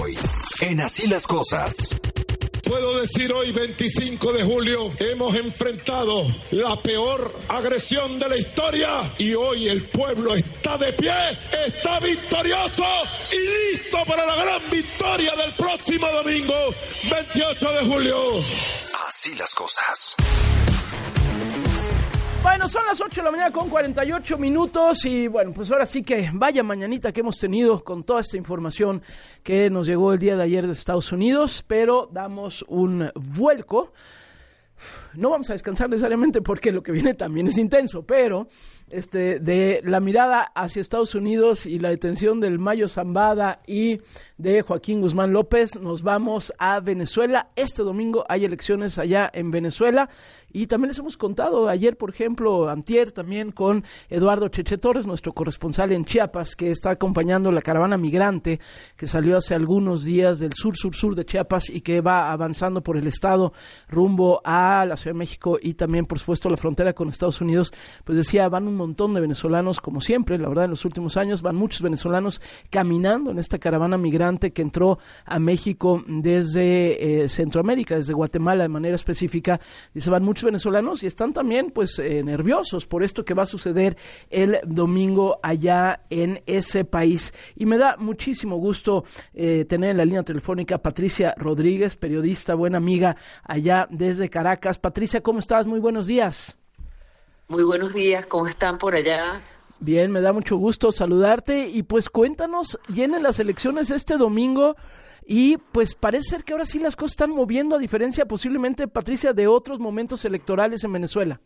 hoy, en Así las Cosas. Puedo decir hoy, 25 de julio, hemos enfrentado la peor agresión de la historia y hoy el pueblo está de pie, está victorioso y listo para la gran victoria del próximo domingo, 28 de julio. Así las cosas. Bueno, son las 8 de la mañana con 48 minutos y bueno, pues ahora sí que vaya mañanita que hemos tenido con toda esta información que nos llegó el día de ayer de Estados Unidos, pero damos un vuelco. No vamos a descansar necesariamente porque lo que viene también es intenso, pero de la mirada hacia Estados Unidos y la detención del Mayo Zambada y de Joaquín Guzmán López, nos vamos a Venezuela. Este domingo hay elecciones allá en Venezuela y también les hemos contado ayer, por ejemplo, antier también con Eduardo Cheche Torres, nuestro corresponsal en Chiapas, que está acompañando la caravana migrante que salió hace algunos días del sur de Chiapas y que va avanzando por el estado rumbo a la Ciudad de México y también, por supuesto, la frontera con Estados Unidos. Pues decía, van un montón de venezolanos, como siempre, la verdad, en los últimos años van muchos venezolanos caminando en esta caravana migrante que entró a México desde Centroamérica, desde Guatemala de manera específica. Dice, van muchos venezolanos y están también pues nerviosos por esto que va a suceder el domingo allá en ese país. Y me da muchísimo gusto tener en la línea telefónica Patricia Rodríguez, periodista, buena amiga allá desde Caracas. Patricia, ¿cómo estás? Muy buenos días. Muy buenos días, ¿cómo están por allá? Bien, me da mucho gusto saludarte y pues cuéntanos, vienen las elecciones este domingo y pues parece ser que ahora sí las cosas están moviendo a diferencia posiblemente, Patricia, de otros momentos electorales en Venezuela.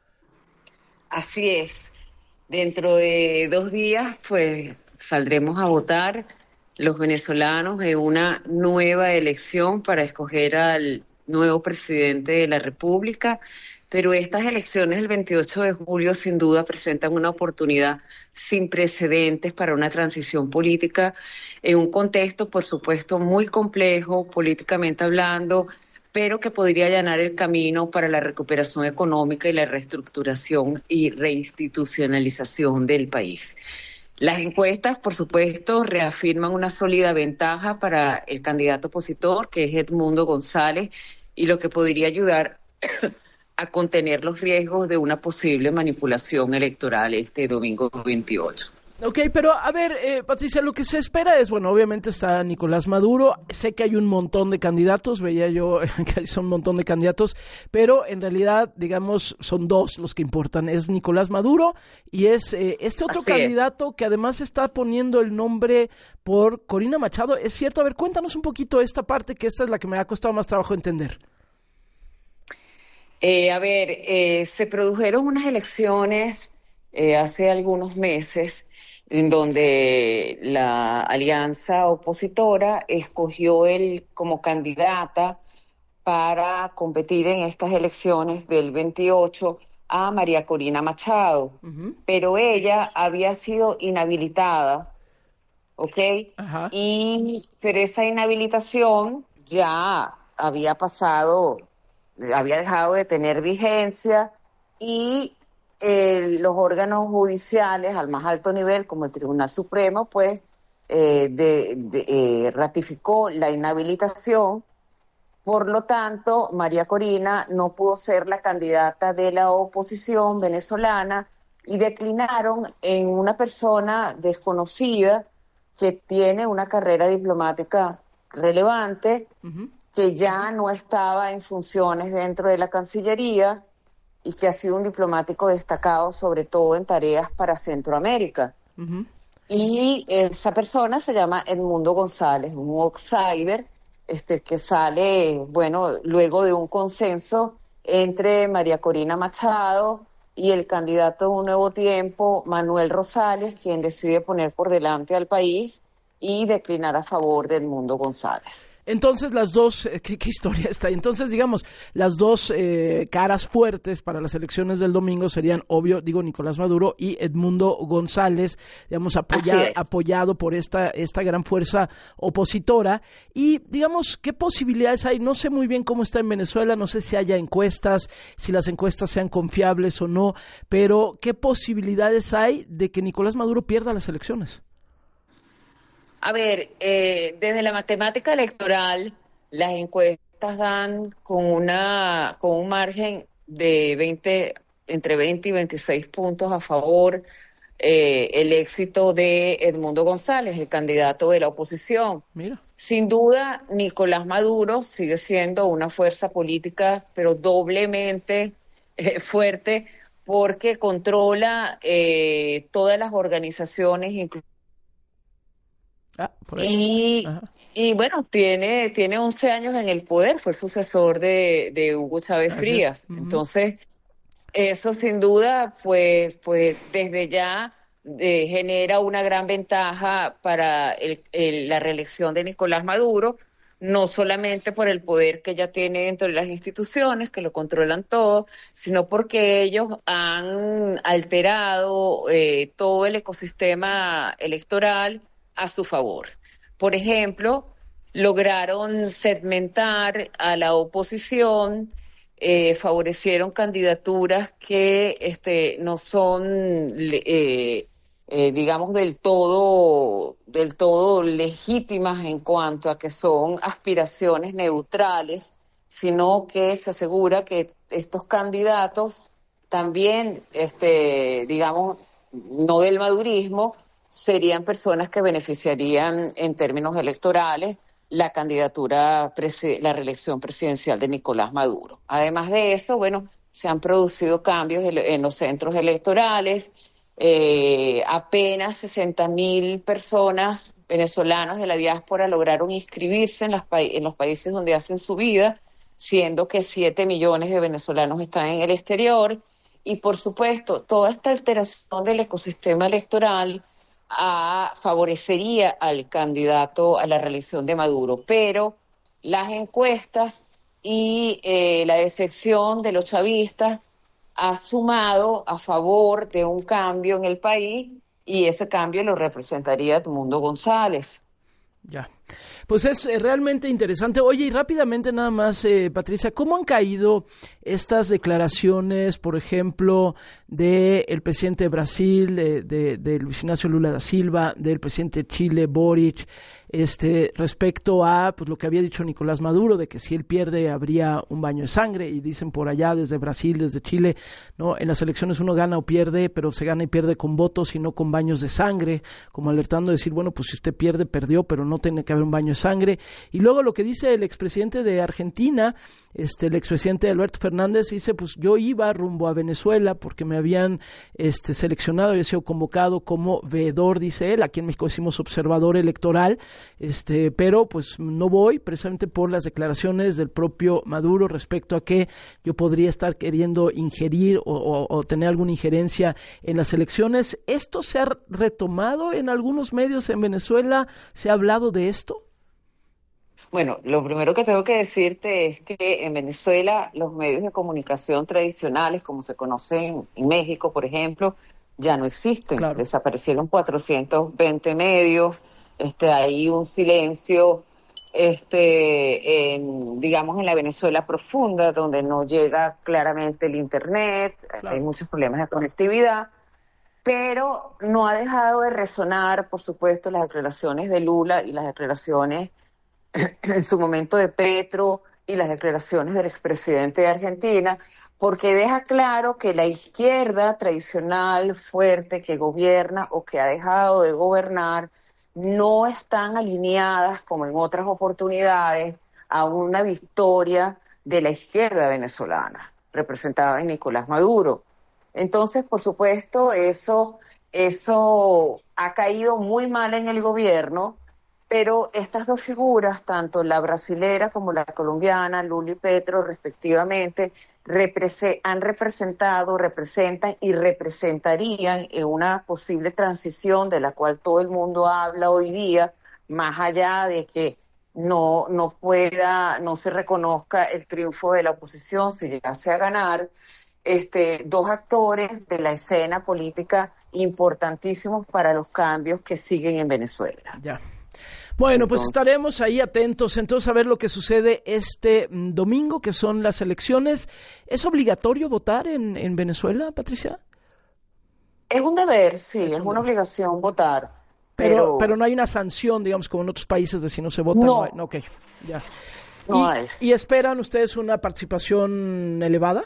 Así es, dentro de 2 días pues saldremos a votar los venezolanos en una nueva elección para escoger al nuevo presidente de la República. Pero estas elecciones del 28 de julio sin duda presentan una oportunidad sin precedentes para una transición política en un contexto, por supuesto, muy complejo políticamente hablando, pero que podría allanar el camino para la recuperación económica y la reestructuración y reinstitucionalización del país. Las encuestas, por supuesto, reafirman una sólida ventaja para el candidato opositor, que es Edmundo González, y lo que podría ayudar a contener los riesgos de una posible manipulación electoral este domingo 28. Ok, pero a ver, Patricia, lo que se espera es, bueno, obviamente está Nicolás Maduro, sé que hay un montón de candidatos, veía yo que son un montón de candidatos, pero en realidad, digamos, son 2 los que importan, es Nicolás Maduro y es este otro candidato que además está poniendo el nombre por Corina Machado, ¿es cierto? A ver, cuéntanos un poquito esta parte, que esta es la que me ha costado más trabajo entender. Se produjeron unas elecciones hace algunos meses en donde la alianza opositora escogió como candidata para competir en estas elecciones del 28 a María Corina Machado, pero ella había sido inhabilitada, ¿ok? Ajá. Pero esa inhabilitación ya había pasado, había dejado de tener vigencia y los órganos judiciales al más alto nivel, como el Tribunal Supremo, pues ratificó la inhabilitación. Por lo tanto, María Corina no pudo ser la candidata de la oposición venezolana y declinaron en una persona desconocida que tiene una carrera diplomática relevante, que ya no estaba en funciones dentro de la Cancillería y que ha sido un diplomático destacado, sobre todo en tareas para Centroamérica. Y esa persona se llama Edmundo González, un outsider, que sale, bueno, luego de un consenso entre María Corina Machado y el candidato de Un Nuevo Tiempo, Manuel Rosales, quien decide poner por delante al país y declinar a favor de Edmundo González. Entonces las dos, ¿qué historia está ahí? Entonces, digamos, las dos caras fuertes para las elecciones del domingo serían, obvio, Nicolás Maduro y Edmundo González, digamos, apoyado por esta gran fuerza opositora. Y, digamos, ¿qué posibilidades hay? No sé muy bien cómo está en Venezuela, no sé si haya encuestas, si las encuestas sean confiables o no, pero ¿qué posibilidades hay de que Nicolás Maduro pierda las elecciones? A ver, desde la matemática electoral, las encuestas dan con un margen de entre 20 y 26 puntos a favor el éxito de Edmundo González, el candidato de la oposición. Mira. Sin duda, Nicolás Maduro sigue siendo una fuerza política, pero doblemente fuerte, porque controla todas las organizaciones, por ahí. y bueno, tiene 11 años en el poder, fue sucesor de Hugo Chávez Frías. Uh-huh. Entonces, eso sin duda, pues desde ya genera una gran ventaja para la reelección de Nicolás Maduro, no solamente por el poder que ya tiene dentro de las instituciones, que lo controlan todo, sino porque ellos han alterado todo el ecosistema electoral a su favor. Por ejemplo, lograron segmentar a la oposición, favorecieron candidaturas que no son, digamos, del todo legítimas en cuanto a que son aspiraciones neutrales, sino que se asegura que estos candidatos también, digamos, no del madurismo, serían personas que beneficiarían en términos electorales la reelección presidencial de Nicolás Maduro. Además de eso, bueno, se han producido cambios en los centros electorales. Apenas 60.000 personas venezolanas de la diáspora lograron inscribirse en los países donde hacen su vida, siendo que 7 millones de venezolanos están en el exterior. Y por supuesto, toda esta alteración del ecosistema electoral favorecería al candidato a la reelección de Maduro, pero las encuestas y la decepción de los chavistas ha sumado a favor de un cambio en el país, y ese cambio lo representaría Edmundo González. Ya, pues es realmente interesante. Oye, y rápidamente nada más, Patricia, ¿cómo han caído estas declaraciones, por ejemplo, del presidente de Brasil, de Luis Ignacio Lula da Silva, del presidente de Chile, Boric, respecto a pues lo que había dicho Nicolás Maduro, de que si él pierde habría un baño de sangre? Y dicen por allá, desde Brasil, desde Chile, no, en las elecciones uno gana o pierde, pero se gana y pierde con votos y no con baños de sangre, como alertando de decir, bueno, pues si usted pierde, perdió, pero no tiene que haber un baño de sangre. Y luego lo que dice el expresidente de Argentina, el expresidente Alberto Fernández, dice, pues yo iba rumbo a Venezuela porque me habían seleccionado, había sido convocado como veedor, dice él. Aquí en México decimos observador electoral, pero pues no voy, precisamente por las declaraciones del propio Maduro respecto a que yo podría estar queriendo ingerir o tener alguna injerencia en las elecciones. ¿Esto se ha retomado en algunos medios en Venezuela? ¿Se ha hablado de esto? Bueno, lo primero que tengo que decirte es que en Venezuela los medios de comunicación tradicionales, como se conocen en México, por ejemplo, ya no existen. Claro. Desaparecieron 420 medios. Hay un silencio, digamos, en la Venezuela profunda, donde no llega claramente el Internet. Claro. Hay muchos problemas de conectividad, pero no ha dejado de resonar, por supuesto, las declaraciones de Lula y las declaraciones en su momento de Petro y las declaraciones del expresidente de Argentina, porque deja claro que la izquierda tradicional, fuerte, que gobierna o que ha dejado de gobernar, no están alineadas, como en otras oportunidades, a una victoria de la izquierda venezolana, representada en Nicolás Maduro. Entonces, por supuesto, eso ha caído muy mal en el gobierno, pero estas dos figuras, tanto la brasilera como la colombiana, Lula y Petro, respectivamente, han representado, representan y representarían en una posible transición de la cual todo el mundo habla hoy día, más allá de que no se reconozca el triunfo de la oposición si llegase a ganar, dos actores de la escena política importantísimos para los cambios que siguen en Venezuela. Ya. Bueno, pues estaremos ahí atentos entonces a ver lo que sucede este domingo, que son las elecciones. ¿Es obligatorio votar en Venezuela, Patricia? Es un deber, sí, es una obligación votar. Pero no hay una sanción, digamos, como en otros países de si no se vota. No. No, ok, ya. No hay. ¿Y esperan ustedes una participación elevada?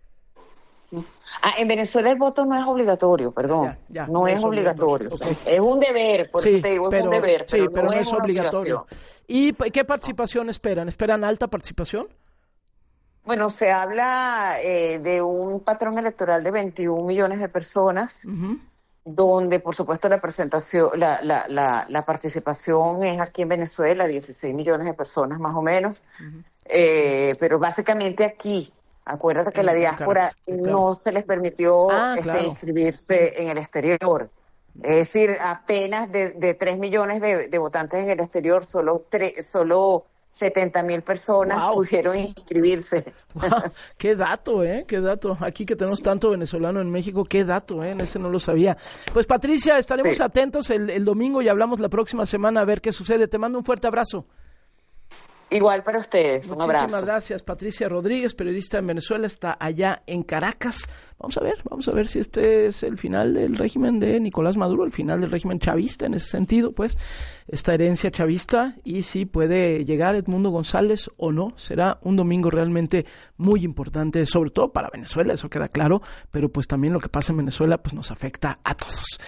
En Venezuela el voto no es obligatorio, perdón. No es obligatorio. Okay. Es un deber, por eso te digo, es un deber, pero no es obligatorio. ¿Y qué participación esperan? ¿Esperan alta participación? Bueno, se habla de un patrón electoral de 21 millones de personas, donde por supuesto la participación es aquí en Venezuela, 16 millones de personas más o menos, pero básicamente aquí. Acuérdate que la diáspora no se les permitió inscribirse en el exterior. Es decir, apenas de 3 millones de votantes en el exterior, solo 70,000 personas pudieron inscribirse. Wow, qué dato, qué dato. Aquí que tenemos tanto venezolano en México, qué dato, ese no lo sabía. Pues Patricia, estaremos atentos el domingo y hablamos la próxima semana a ver qué sucede. Te mando un fuerte abrazo. Igual para ustedes, un abrazo. Muchísimas gracias, Patricia Rodríguez, periodista en Venezuela, está allá en Caracas. Vamos a ver si este es el final del régimen de Nicolás Maduro, el final del régimen chavista en ese sentido, pues, esta herencia chavista, y si puede llegar Edmundo González o no. Será un domingo realmente muy importante, sobre todo para Venezuela, eso queda claro, pero pues también lo que pasa en Venezuela pues nos afecta a todos.